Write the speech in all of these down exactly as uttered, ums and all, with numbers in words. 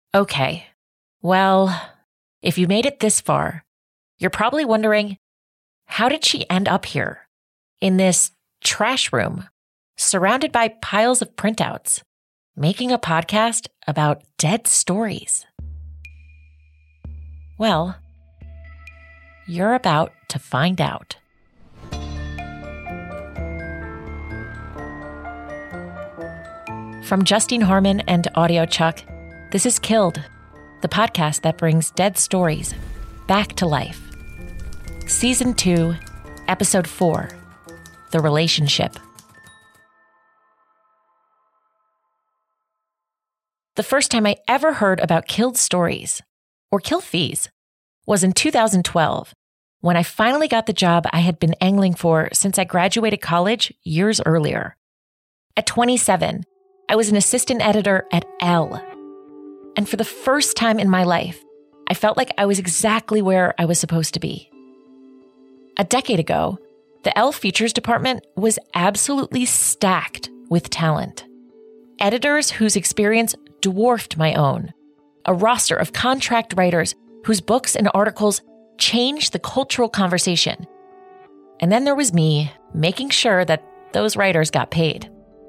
Okay, well, if you made it this far, you're probably wondering, how did she end up here, in this trash room, surrounded by piles of printouts, making a podcast about dead stories? Well, you're about to find out. From Justine Harmon and AudioChuck, this is Killed, the podcast that brings dead stories back to life. Season two, Episode four, The Relationship. The first time I ever heard about killed stories, or kill fees, was in two thousand twelve, when I finally got the job I had been angling for since I graduated college years earlier. At twenty-seven, I was an assistant editor at Elle. And for the first time in my life, I felt like I was exactly where I was supposed to be. A decade ago, the Elle Features department was absolutely stacked with talent. Editors whose experience dwarfed my own. A roster of contract writers whose books and articles changed the cultural conversation. And then there was me, making sure that those writers got paid.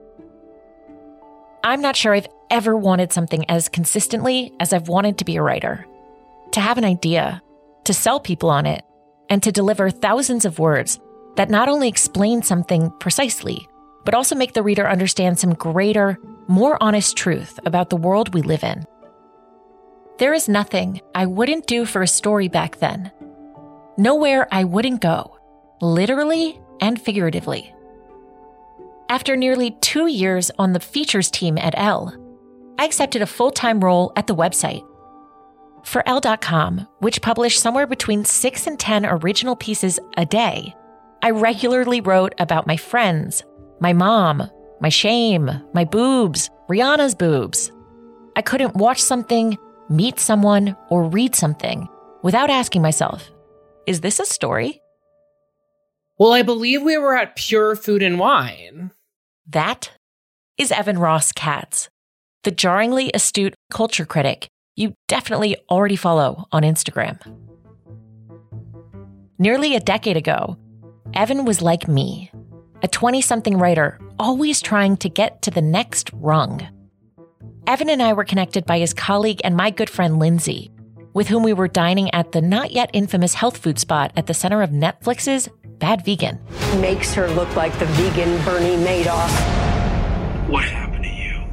I'm not sure I've ever wanted something as consistently as I've wanted to be a writer. To have an idea, to sell people on it, and to deliver thousands of words that not only explain something precisely, but also make the reader understand some greater, more honest truth about the world we live in. There is nothing I wouldn't do for a story back then. Nowhere I wouldn't go, literally and figuratively. After nearly two years on the features team at Elle, I accepted a full-time role at the website. For Elle dot com, which published somewhere between six and ten original pieces a day, I regularly wrote about my friends, my mom, my shame, my boobs, Rihanna's boobs. I couldn't watch something, meet someone, or read something without asking myself, is this a story? Well, I believe we were at Pure Food and Wine. That is Evan Ross Katz, the jarringly astute culture critic you definitely already follow on Instagram. Nearly a decade ago, Evan was like me, a twenty-something writer always trying to get to the next rung. Evan and I were connected by his colleague and my good friend Lindsay, with whom we were dining at the not yet infamous health food spot at the center of Netflix's Bad Vegan. Makes her look like the vegan Bernie Madoff. What happened to you?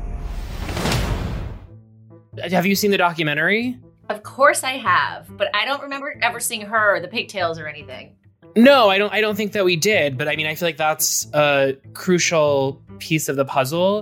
Have you seen the documentary? Of course I have, but I don't remember ever seeing her or the pigtails or anything. No, I don't I don't think that we did, but I mean, I feel like that's a crucial piece of the puzzle.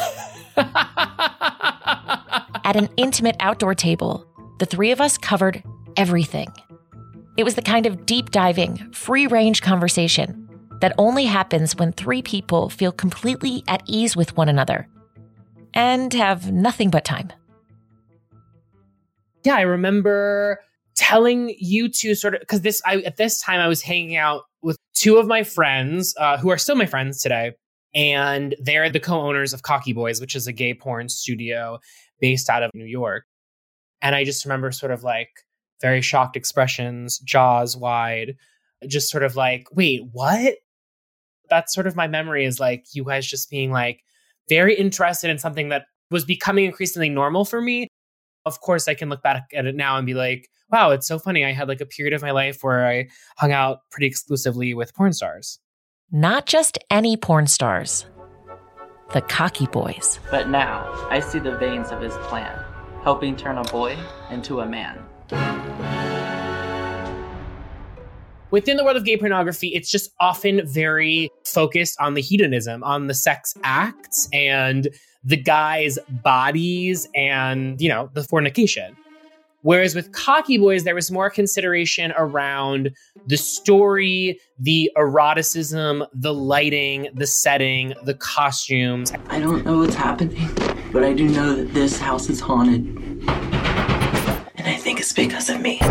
At an intimate outdoor table, the three of us covered everything. It was the kind of deep-diving, free-range conversation that only happens when three people feel completely at ease with one another and have nothing but time. Yeah, I remember telling you two sort of, because this, I at this time I was hanging out with two of my friends uh, who are still my friends today, and they're the co-owners of Cocky Boys, which is a gay porn studio based out of New York. And I just remember sort of like very shocked expressions, jaws wide, just sort of like, wait, what? That's sort of my memory, is like you guys just being like very interested in something that was becoming increasingly normal for me. Of course, I can look back at it now and be like, wow, it's so funny. I had like a period of my life where I hung out pretty exclusively with porn stars. Not just any porn stars. The Cocky Boys. But now, I see the veins of his plan, helping turn a boy into a man. Within the world of gay pornography, it's just often very focused on the hedonism, on the sex acts and the guys' bodies and, you know, the fornication. Whereas with Cocky Boys, there was more consideration around the story, the eroticism, the lighting, the setting, the costumes. I don't know what's happening, but I do know that this house is haunted. And I think it's because of me.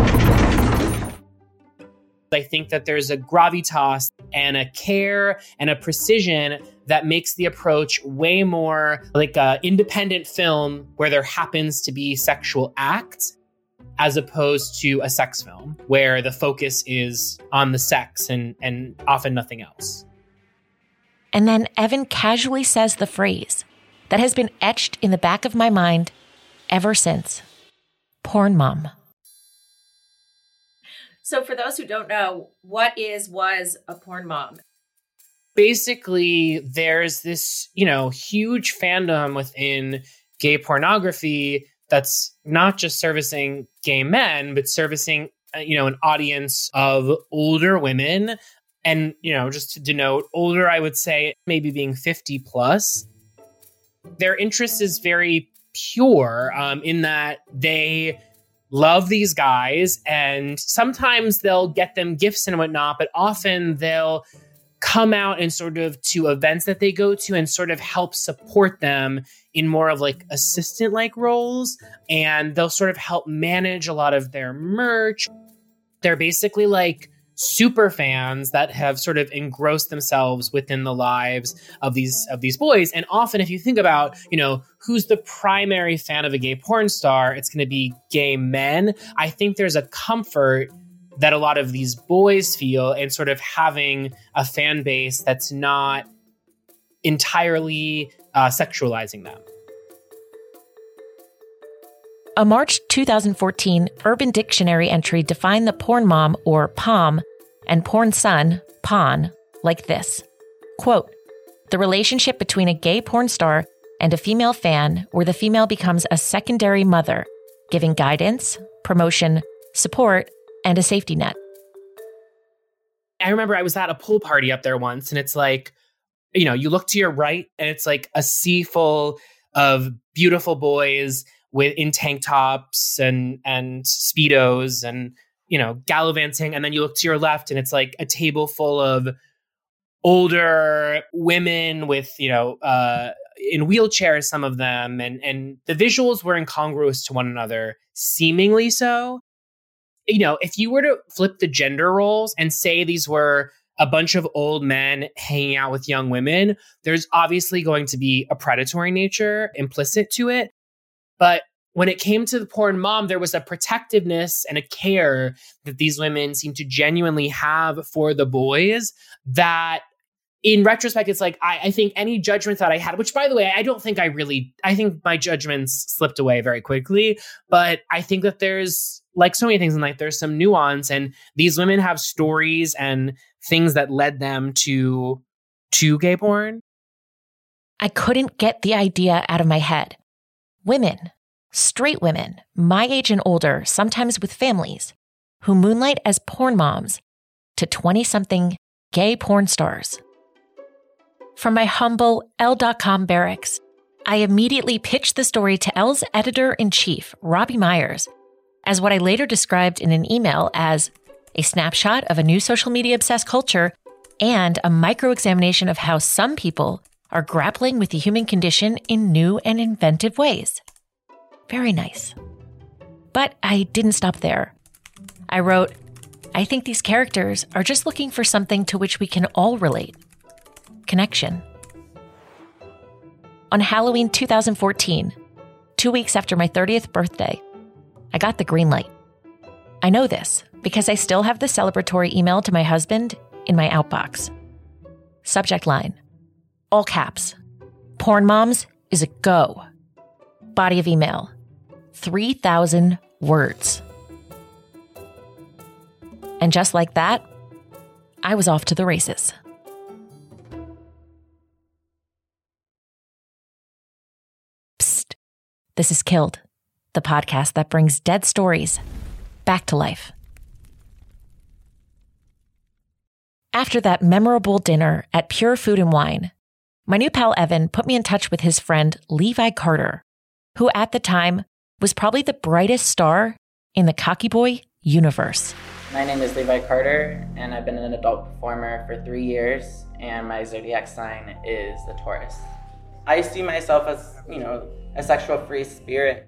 I think that there's a gravitas and a care and a precision that makes the approach way more like an independent film where there happens to be sexual acts, as opposed to a sex film where the focus is on the sex and, and often nothing else. And then Evan casually says the phrase that has been etched in the back of my mind ever since. Porn mom. So for those who don't know, what is, was a porn mom? Basically, there's this, you know, huge fandom within gay pornography that's not just servicing gay men, but servicing, you know, an audience of older women. And, you know, just to denote older, I would say maybe being fifty plus. Their interest is very pure um, in that they love these guys, and sometimes they'll get them gifts and whatnot, but often they'll come out and sort of to events that they go to and sort of help support them in more of like assistant like roles. And they'll sort of help manage a lot of their merch. They're basically like super fans that have sort of engrossed themselves within the lives of these of these boys. And often, if you think about, you know, who's the primary fan of a gay porn star, it's going to be gay men. I think there's a comfort that a lot of these boys feel in sort of having a fan base that's not entirely uh, sexualizing them. A March two thousand fourteen Urban Dictionary entry defined the porn mom, or P O M, and porn son, Pon, like this. Quote, the relationship between a gay porn star and a female fan where the female becomes a secondary mother, giving guidance, promotion, support, and a safety net. I remember I was at a pool party up there once, and it's like, you know, you look to your right and it's like a sea full of beautiful boys with in tank tops and and Speedos and, you know, gallivanting. And then you look to your left and it's like a table full of older women with, you know, uh, in wheelchairs, some of them. And, and the visuals were incongruous to one another, seemingly so. You know, if you were to flip the gender roles and say these were a bunch of old men hanging out with young women, there's obviously going to be a predatory nature implicit to it. But when it came to the porn mom, there was a protectiveness and a care that these women seemed to genuinely have for the boys that, in retrospect, it's like, I, I think any judgment that I had, which, by the way, I don't think I really, I think my judgments slipped away very quickly. But I think that there's, like so many things in life, there's some nuance, and these women have stories and things that led them to, to gay porn. I couldn't get the idea out of my head. Women, straight women, my age and older, sometimes with families, who moonlight as porn moms to twenty-something gay porn stars. From my humble Elle dot com barracks, I immediately pitched the story to Elle's editor-in-chief, Robbie Myers, as what I later described in an email as a snapshot of a new social media-obsessed culture and a micro-examination of how some people are grappling with the human condition in new and inventive ways. Very nice. But I didn't stop there. I wrote, I think these characters are just looking for something to which we can all relate. Connection. On Halloween two thousand fourteen, two weeks after my thirtieth birthday, I got the green light. I know this because I still have the celebratory email to my husband in my outbox. Subject line, all caps, porn moms is a go. Body of email, three thousand words. And just like that, I was off to the races. Psst, this is Killed, the podcast that brings dead stories back to life. After that memorable dinner at Pure Food and Wine, my new pal Evan put me in touch with his friend Levi Carter, who at the time was probably the brightest star in the Cocky Boy universe. My name is Levi Carter, and I've been an adult performer for three years, and my zodiac sign is the Taurus. I see myself as, you know, a sexual free spirit.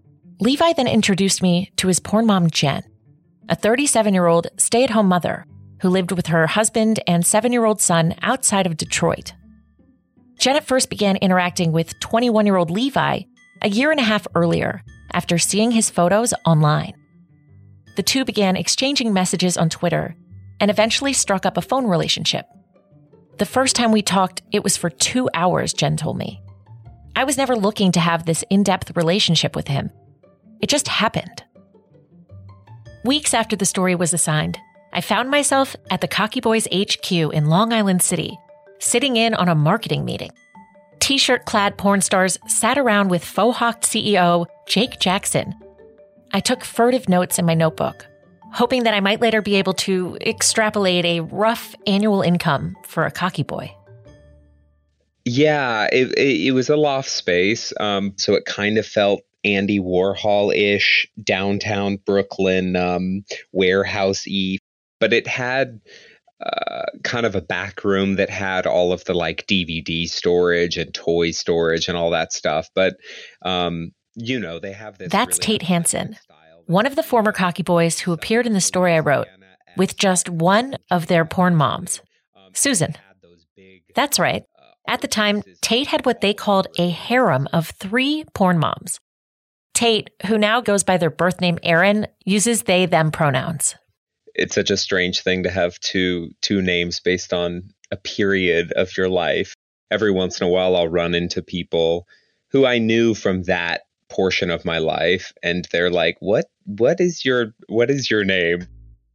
Levi then introduced me to his porn mom, Jen, a thirty-seven-year-old stay-at-home mother who lived with her husband and seven-year-old son outside of Detroit. Janet first began interacting with twenty-one-year-old Levi a year and a half earlier after seeing his photos online. The two began exchanging messages on Twitter and eventually struck up a phone relationship. The first time we talked, it was for two hours, Jen told me. I was never looking to have this in-depth relationship with him. It just happened. Weeks after the story was assigned, I found myself at the Cocky Boys H Q in Long Island City, sitting in on a marketing meeting. T-shirt-clad porn stars sat around with Faux Hawk C E O Jake Jackson. I took furtive notes in my notebook, hoping that I might later be able to extrapolate a rough annual income for a cocky boy. Yeah, it, it, it was a loft space, um, so it kind of felt Andy Warhol-ish, downtown Brooklyn, um, warehouse-y, but it had uh, kind of a back room that had all of the like D V D storage and toy storage and all that stuff. But, um, you know, they have this. That's really Tate Hansen, one of the former Cocky Boys who appeared in the story I wrote with just one of their porn moms, Susan. That's right. At the time, Tate had what they called a harem of three porn moms. Tate, who now goes by their birth name Erin, uses they, them pronouns. It's such a strange thing to have two two names based on a period of your life. Every once in a while, I'll run into people who I knew from that portion of my life, and they're like, "What? What is your What is your name?"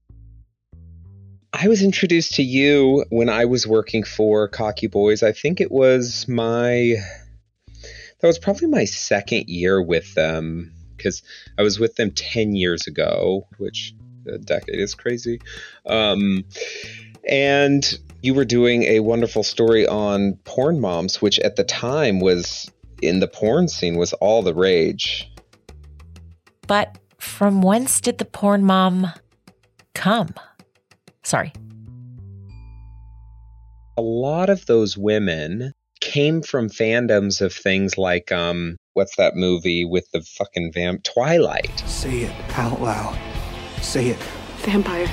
I was introduced to you when I was working for Cocky Boys. I think it was my that was probably my second year with them, because I was with them ten years ago, which a decade is crazy. Um, and you were doing a wonderful story on porn moms, which at the time was in the porn scene was all the rage. But from whence did the porn mom come? Sorry. A lot of those women came from fandoms of things like, um, what's that movie with the fucking vamp? Twilight. Say it out loud. Say it. Vampire.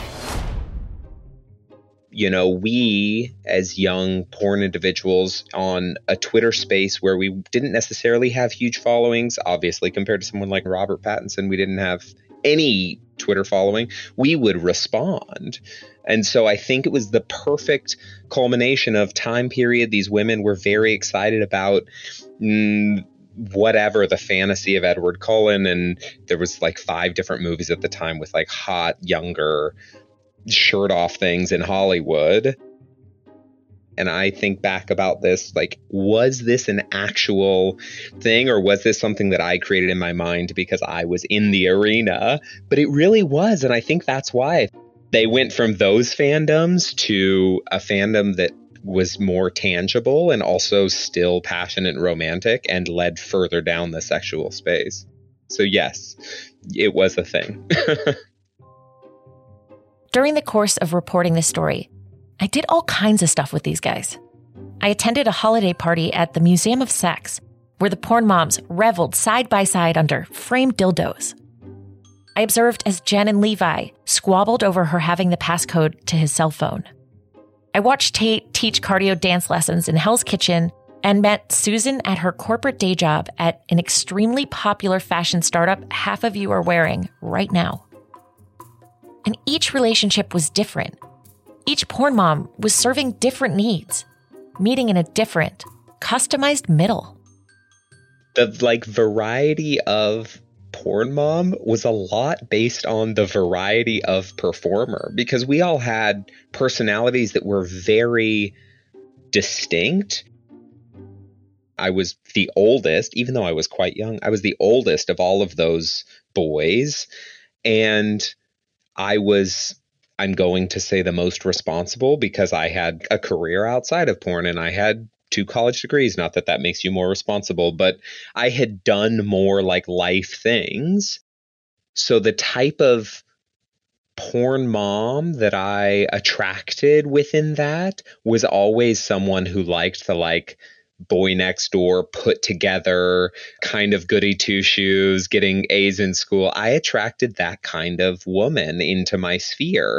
You know, we as young porn individuals on a Twitter space where we didn't necessarily have huge followings, obviously compared to someone like Robert Pattinson, we didn't have any Twitter following, we would respond. And so I think it was the perfect culmination of time period. These women were very excited about mm, whatever the fantasy of Edward Cullen. And there was like five different movies at the time with like hot, younger, shirt off things in Hollywood. And I think back about this, like, was this an actual thing, or was this something that I created in my mind because I was in the arena? But it really was. And I think that's why they went from those fandoms to a fandom that was more tangible and also still passionate and romantic and led further down the sexual space. So yes, it was a thing. During the course of reporting this story, I did all kinds of stuff with these guys. I attended a holiday party at the Museum of Sex, where the porn moms reveled side by side under framed dildos. I observed as Jen and Levi squabbled over her having the passcode to his cell phone. I watched Tate teach cardio dance lessons in Hell's Kitchen and met Susan at her corporate day job at an extremely popular fashion startup half of you are wearing right now. And each relationship was different. Each porn mom was serving different needs, meeting in a different, customized middle. The like variety of porn mom was a lot based on the variety of performer, because we all had personalities that were very distinct. I was the oldest, even though I was quite young, I was the oldest of all of those boys. And I was, I'm going to say, the most responsible because I had a career outside of porn and I had two college degrees. Not that that makes you more responsible, but I had done more like life things. So the type of porn mom that I attracted within that was always someone who liked the like boy next door, put together, kind of goody two shoes, getting A's in school. I attracted that kind of woman into my sphere.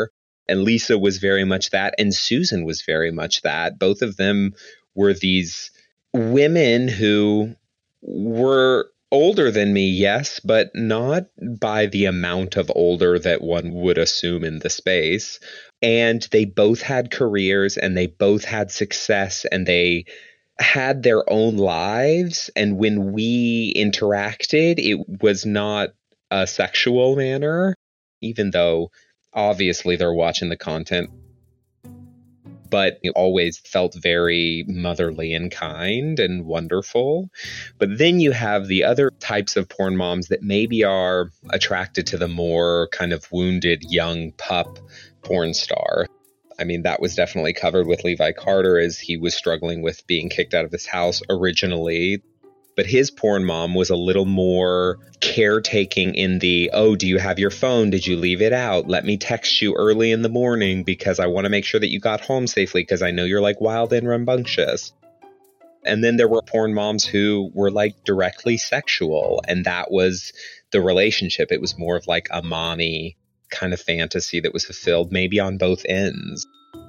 And Lisa was very much that. And Susan was very much that. Both of them were these women who were older than me, yes, but not by the amount of older that one would assume in the space. And they both had careers and they both had success and they had their own lives. And when we interacted, it was not a sexual manner, even though obviously they're watching the content. But it always felt very motherly and kind and wonderful. But then you have the other types of porn moms that maybe are attracted to the more kind of wounded young pup porn star. I mean, that was definitely covered with Levi Carter as he was struggling with being kicked out of his house originally. But his porn mom was a little more caretaking in the, oh, do you have your phone? Did you leave it out? Let me text you early in the morning because I want to make sure that you got home safely because I know you're like wild and rambunctious. And then there were porn moms who were like directly sexual. And that was the relationship. It was more of like a mommy kind of fantasy that was fulfilled maybe on both ends.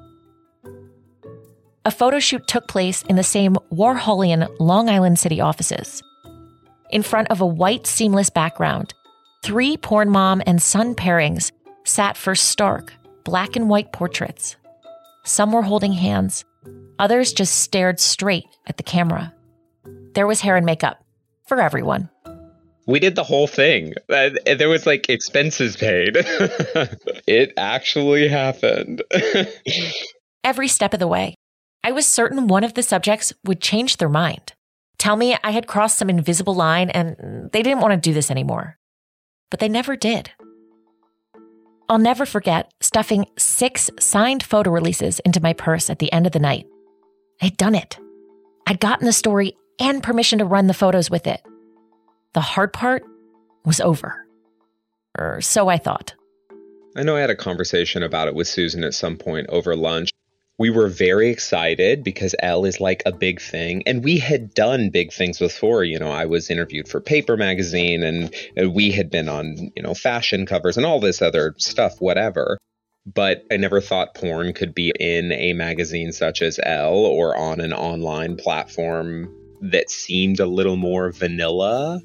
A photo shoot took place in the same Warholian Long Island City offices. In front of a white seamless background, three porn mom and son pairings sat for stark, black and white portraits. Some were holding hands. Others just stared straight at the camera. There was hair and makeup for everyone. We did the whole thing. Uh, there was like expenses paid. It actually happened. Every step of the way, I was certain one of the subjects would change their mind. Tell me I had crossed some invisible line and they didn't want to do this anymore. But they never did. I'll never forget stuffing six signed photo releases into my purse at the end of the night. I'd done it. I'd gotten the story and permission to run the photos with it. The hard part was over. Or so I thought. I know I had a conversation about it with Susan at some point over lunch. We were very excited because Elle is like a big thing. And we had done big things before. You know, I was interviewed for Paper Magazine and, and we had been on, you know, fashion covers and all this other stuff, whatever. But I never thought porn could be in a magazine such as Elle or on an online platform that seemed a little more vanilla.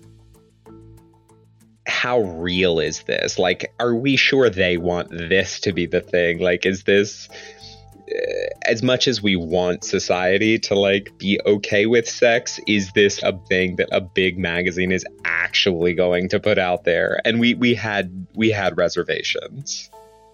How real is this? Like, are we sure they want this to be the thing? Like, is this... as much as we want society to like be okay with sex, is this a thing that a big magazine is actually going to put out there? And we we had we had reservations.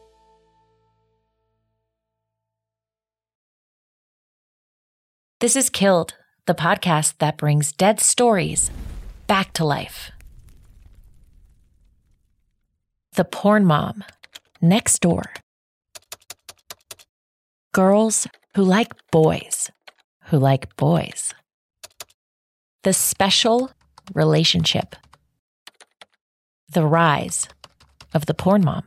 This is Killed, the podcast that brings dead stories back to life. The Porn Mom, Next Door. Girls who like boys, who like boys. The Special Relationship. The Rise of the Porn Mom.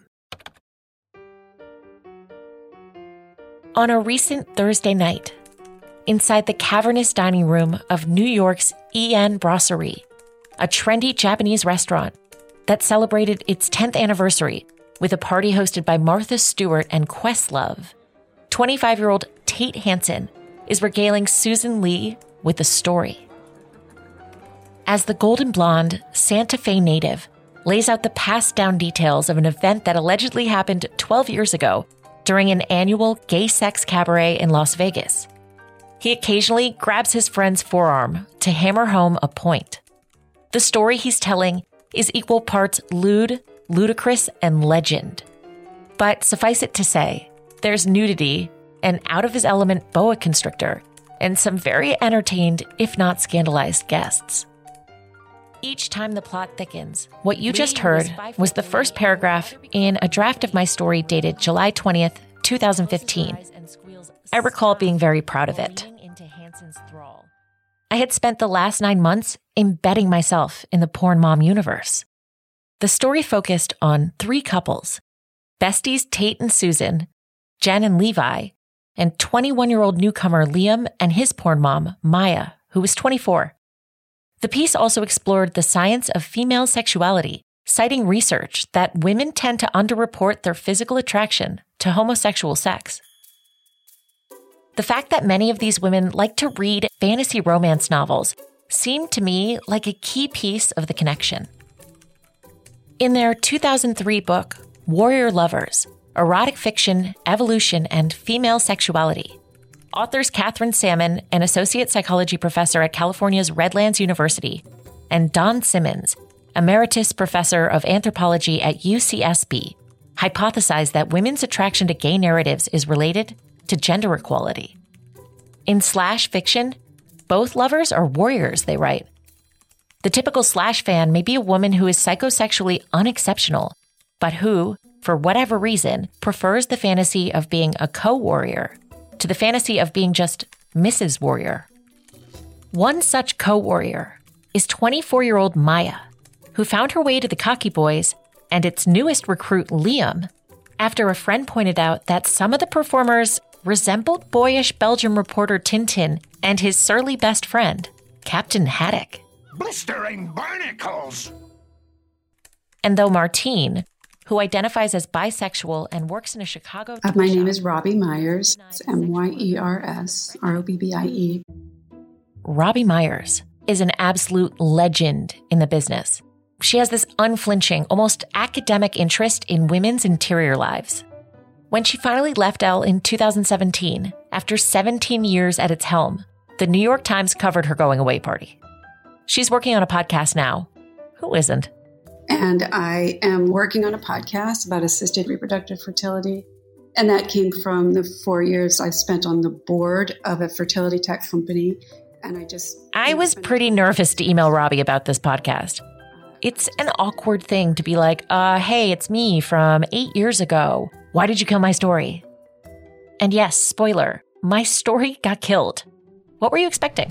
On a recent Thursday night, inside the cavernous dining room of New York's E N Brasserie, a trendy Japanese restaurant that celebrated its tenth anniversary with a party hosted by Martha Stewart and Questlove, twenty-five-year-old Tate Hansen is regaling Susan Lee with a story. As the golden blonde Santa Fe native lays out the passed-down details of an event that allegedly happened twelve years ago during an annual gay sex cabaret in Las Vegas, he occasionally grabs his friend's forearm to hammer home a point. The story he's telling is equal parts lewd, ludicrous, and legend. But suffice it to say, there's nudity, an out-of-his-element boa constrictor, and some very entertained, if not scandalized, guests. Each time the plot thickens, what you just heard was the first paragraph in a draft of my story dated July twentieth, twenty fifteen. I recall being very proud of it. I had spent the last nine months embedding myself in the porn mom universe. The story focused on three couples, besties Tate and Susan, Jen and Levi, and twenty-one-year-old newcomer Liam and his porn mom, Maya, who was twenty-four. The piece also explored the science of female sexuality, citing research that women tend to underreport their physical attraction to homosexual sex. The fact that many of these women like to read fantasy romance novels seemed to me like a key piece of the connection. In their two thousand three book, Warrior Lovers, Erotic Fiction, Evolution, and Female Sexuality, authors Catherine Salmon, an associate psychology professor at California's Redlands University, and Don Simmons, emeritus professor of anthropology at U C S B, hypothesized that women's attraction to gay narratives is related to gender equality. In slash fiction, both lovers are warriors, they write. The typical slash fan may be a woman who is psychosexually unexceptional, but who, for whatever reason, prefers the fantasy of being a co-warrior to the fantasy of being just Missus Warrior. One such co-warrior is twenty-four-year-old Maya, who found her way to the Cocky Boys and its newest recruit, Liam, after a friend pointed out that some of the performers resembled boyish Belgian reporter Tintin and his surly best friend, Captain Haddock. Blistering barnacles! And though Martine, who identifies as bisexual and works in a Chicago... Uh, my name is Robbie Myers. It's M Y E R S, R O B B I E. Robbie Myers is an absolute legend in the business. She has this unflinching, almost academic interest in women's interior lives. When she finally left Elle in two thousand seventeen, after seventeen years at its helm, the New York Times covered her going away party. She's working on a podcast now. Who isn't? And I am working on a podcast about assisted reproductive fertility. And that came from the four years I spent on the board of a fertility tech company. And I just... I was pretty nervous to email Robbie about this podcast. It's an awkward thing to be like, uh, hey, it's me from eight years ago. Why did you kill my story? And yes, spoiler, my story got killed. What were you expecting?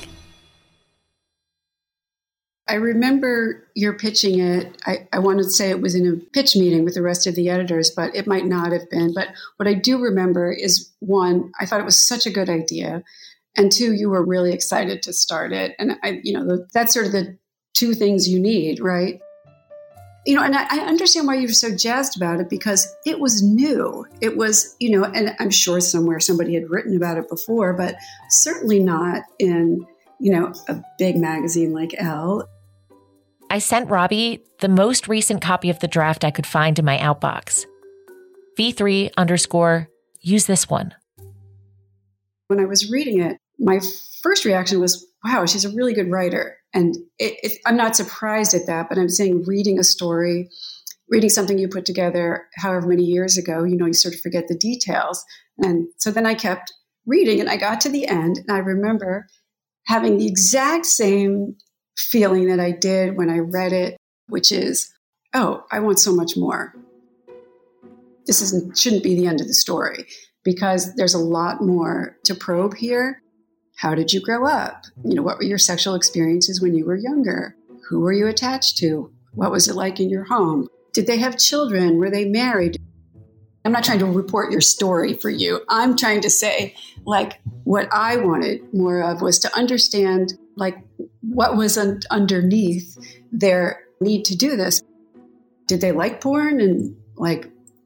I remember you're pitching it. I, I wanted to say it was in a pitch meeting with the rest of the editors, but it might not have been. But what I do remember is, one, I thought it was such a good idea. And two, you were really excited to start it. And I, you know, the, that's sort of the two things you need, right? You know, and I, I understand why you're so jazzed about it, because it was new. It was, you know, and I'm sure somewhere somebody had written about it before, but certainly not in, you know, a big magazine like Elle. I sent Robbie the most recent copy of the draft I could find in my outbox. V three underscore, use this one. When I was reading it, my first reaction was, wow, she's a really good writer. And it, it, I'm not surprised at that, but I'm saying reading a story, reading something you put together however many years ago, you know, you sort of forget the details. And so then I kept reading and I got to the end and I remember having the exact same feeling that I did when I read it, which is, oh, I want so much more. This isn't, shouldn't be the end of the story, because there's a lot more to probe here. How did you grow up? You know, what were your sexual experiences when you were younger? Who were you attached to? What was it like in your home? Did they have children? Were they married? I'm not trying to report your story for you. I'm trying to say, like, what I wanted more of was to understand, like, what was un- underneath their need to do this. Did they like porn? And, like,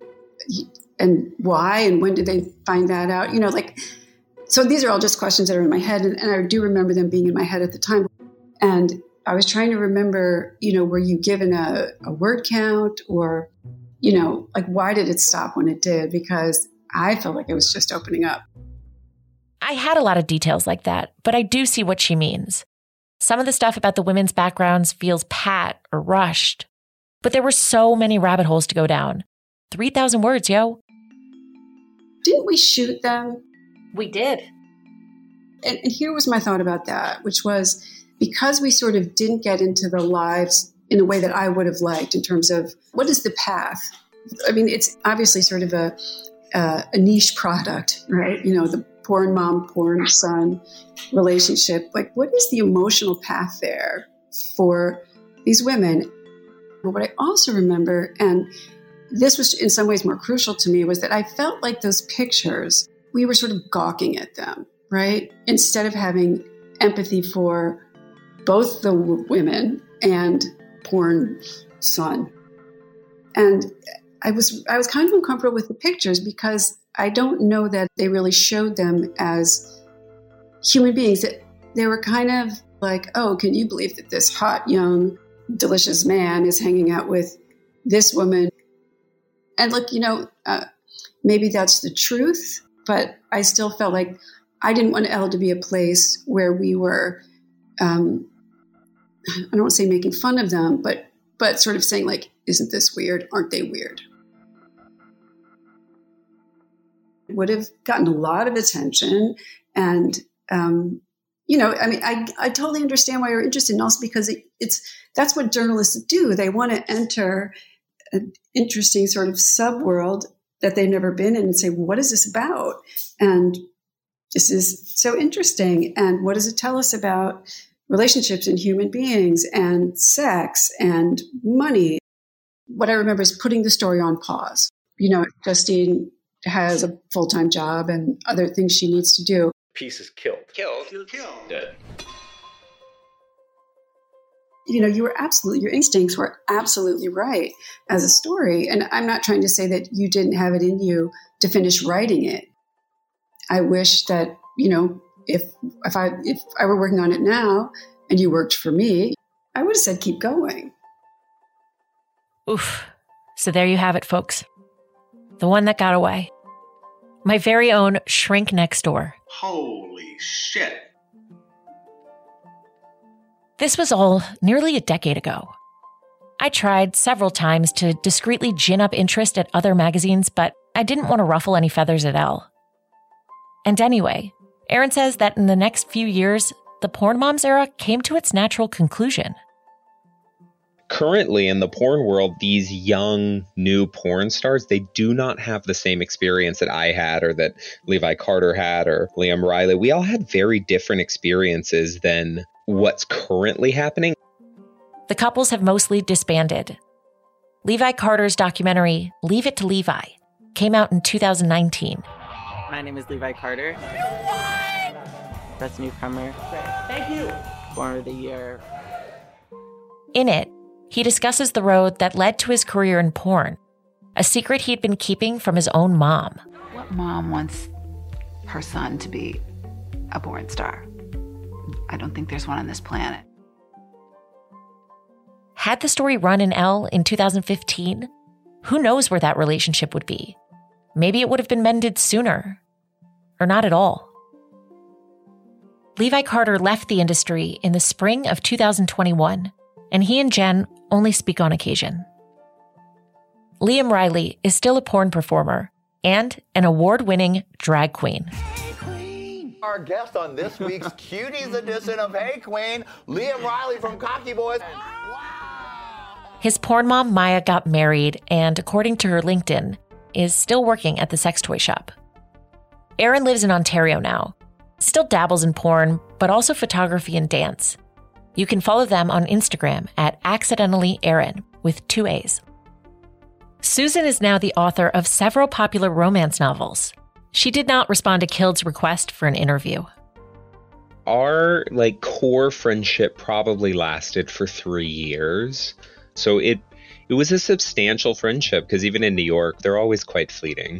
and why? And when did they find that out? You know, like... So these are all just questions that are in my head, and, and I do remember them being in my head at the time. And I was trying to remember, you know, were you given a, a word count, or, you know, like, why did it stop when it did? Because I felt like it was just opening up. I had a lot of details like that, but I do see what she means. Some of the stuff about the women's backgrounds feels pat or rushed, but there were so many rabbit holes to go down. three thousand words, yo. Didn't we shoot them? We did. And, and here was my thought about that, which was, because we sort of didn't get into the lives in a way that I would have liked in terms of what is the path? I mean, it's obviously sort of a, uh, a niche product, right? You know, the porn mom, porn son relationship. Like, what is the emotional path there for these women? But what I also remember, and this was in some ways more crucial to me, was that I felt like those pictures, we were sort of gawking at them, right? Instead of having empathy for both the w- women and porn son. And I was I was kind of uncomfortable with the pictures because I don't know that they really showed them as human beings. That they were kind of like, oh, can you believe that this hot, young, delicious man is hanging out with this woman? And look, you know, uh, maybe that's the truth, but I still felt like I didn't want Elle to be a place where we were, um, I don't want to say making fun of them, but but sort of saying like, isn't this weird? Aren't they weird? It would have gotten a lot of attention. And, um, you know, I mean, I, I totally understand why you're interested, and also because it, it's that's what journalists do. They want to enter an interesting sort of subworld that they've never been in and say, what is this about? And this is so interesting. And what does it tell us about relationships and human beings and sex and money? What I remember is putting the story on pause. You know, Justine has a full-time job and other things she needs to do. Piece is killed. Killed. Killed. Killed. Dead. You know, you were absolutely, your instincts were absolutely right as a story. And I'm not trying to say that you didn't have it in you to finish writing it. I wish that, you know, if if I if I were working on it now and you worked for me, I would have said, keep going. Oof. So there you have it, folks. The one that got away. My very own Shrink Next Door. Holy shit. This was all nearly a decade ago. I tried several times to discreetly gin up interest at other magazines, but I didn't want to ruffle any feathers at Elle. And anyway, Erin says that in the next few years, the Porn Moms era came to its natural conclusion. Currently in the porn world, these young new porn stars, they do not have the same experience that I had or that Levi Carter had or Liam Riley. We all had very different experiences than what's currently happening. The couples have mostly disbanded. Levi Carter's documentary, Leave It to Levi, came out in two thousand nineteen. My name is Levi Carter. Best newcomer. Thank you. Porn of the year. In it, he discusses the road that led to his career in porn, a secret he'd been keeping from his own mom. What mom wants her son to be a porn star? I don't think there's one on this planet. Had the story run in Elle in two thousand fifteen, who knows where that relationship would be? Maybe it would have been mended sooner, or not at all. Levi Carter left the industry in the spring of two thousand twenty-one, and he and Jen only speak on occasion. Liam Riley is still a porn performer and an award-winning drag queen. Our guest on this week's Cuties edition of Hey Queen, Liam Riley from Cocky Boys. His porn mom, Maya, got married and, according to her LinkedIn, is still working at the sex toy shop. Erin lives in Ontario now, still dabbles in porn, but also photography and dance. You can follow them on Instagram at accidentally Erin with two A's. Susan is now the author of several popular romance novels. She did not respond to Kild's request for an interview. Our like core friendship probably lasted for three years. So it it was a substantial friendship because even in New York, they're always quite fleeting.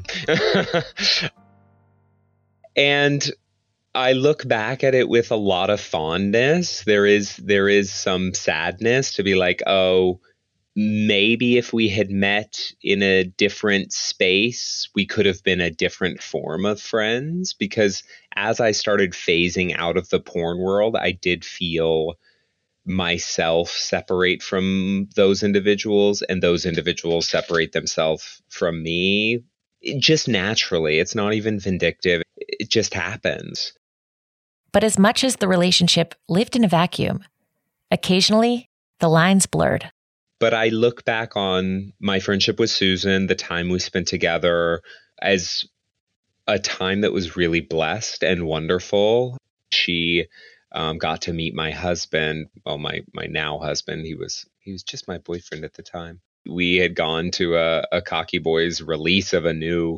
And I look back at it with a lot of fondness. There is there is some sadness to be like, oh, maybe if we had met in a different space, we could have been a different form of friends. Because as I started phasing out of the porn world, I did feel myself separate from those individuals, and those individuals separate themselves from me. It just naturally. It's not even vindictive. It just happens. But as much as the relationship lived in a vacuum, occasionally the lines blurred. But I look back on my friendship with Susan, the time we spent together, as a time that was really blessed and wonderful. She um, got to meet my husband, well, my my now husband. He was he was just my boyfriend at the time. We had gone to a, a Cocky Boys release of a new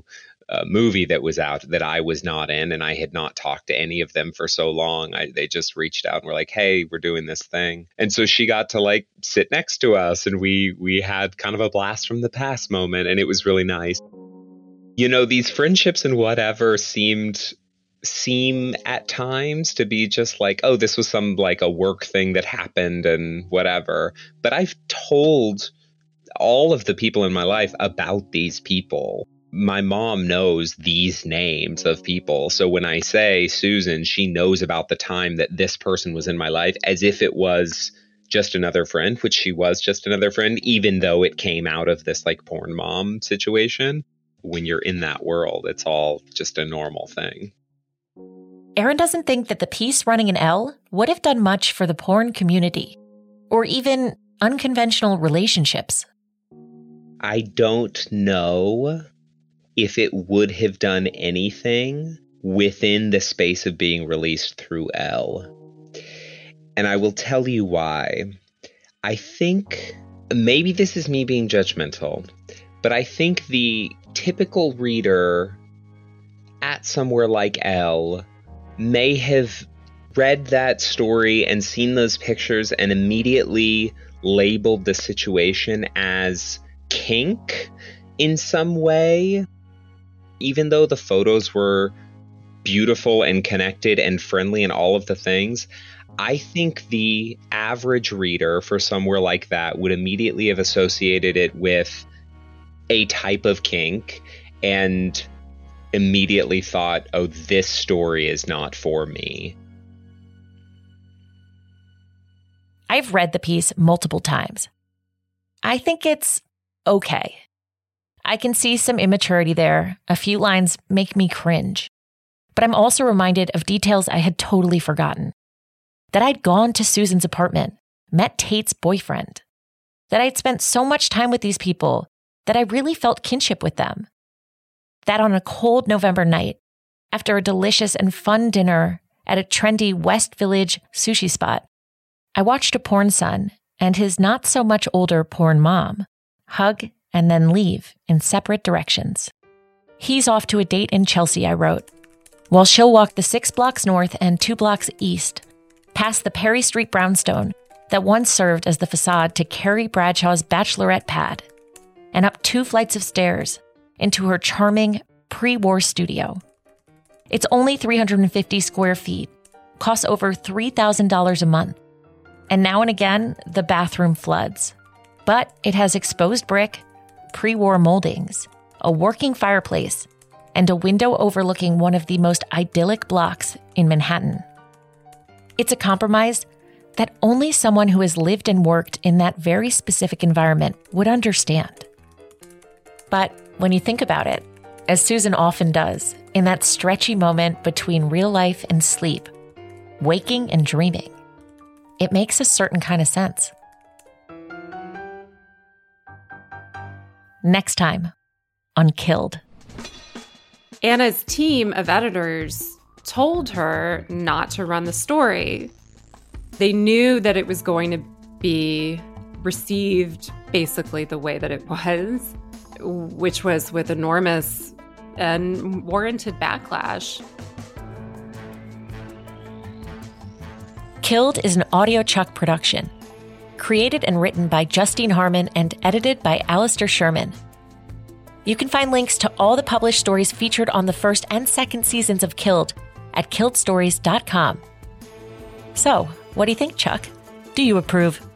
a movie that was out that I was not in, and I had not talked to any of them for so long. I, they just reached out and were like, hey, we're doing this thing. And so she got to like sit next to us, and we we had kind of a blast from the past moment, and it was really nice. You know, these friendships and whatever seemed seem at times to be just like, oh, this was some like a work thing that happened and whatever. But I've told all of the people in my life about these people. My mom knows these names of people. So when I say Susan, she knows about the time that this person was in my life as if it was just another friend, which she was just another friend, even though it came out of this like porn mom situation. When you're in that world, it's all just a normal thing. Erin doesn't think that the piece running an Elle would have done much for the porn community or even unconventional relationships. I don't know if it would have done anything within the space of being released through Elle. And I will tell you why. I think, maybe this is me being judgmental, but I think the typical reader at somewhere like Elle may have read that story and seen those pictures and immediately labeled the situation as kink in some way. Even though the photos were beautiful and connected and friendly and all of the things, I think the average reader for somewhere like that would immediately have associated it with a type of kink and immediately thought, oh, this story is not for me. I've read the piece multiple times. I think it's okay. I can see some immaturity there. A few lines make me cringe. But I'm also reminded of details I had totally forgotten. That I'd gone to Susan's apartment, met Tate's boyfriend. That I'd spent so much time with these people that I really felt kinship with them. That on a cold November night, after a delicious and fun dinner at a trendy West Village sushi spot, I watched a porn son and his not so much older porn mom hug and then leave in separate directions. He's off to a date in Chelsea, I wrote, while she'll walk the six blocks north and two blocks east, past the Perry Street brownstone that once served as the facade to Carrie Bradshaw's bachelorette pad, and up two flights of stairs into her charming pre-war studio. It's only three hundred fifty square feet, costs over three thousand dollars a month, and now and again, the bathroom floods. But it has exposed brick, pre-war moldings, a working fireplace, and a window overlooking one of the most idyllic blocks in Manhattan. It's a compromise that only someone who has lived and worked in that very specific environment would understand. But when you think about it, as Susan often does, in that stretchy moment between real life and sleep, waking and dreaming, it makes a certain kind of sense. Next time on Killed. Anna's team of editors told her not to run the story. They knew that it was going to be received basically the way that it was, which was with enormous and warranted backlash. Killed is an Audio Chuck production. Created and written by Justine Harmon and edited by Alistair Sherman. You can find links to all the published stories featured on the first and second seasons of Killed at killed stories dot com. So, what do you think, Chuck? Do you approve?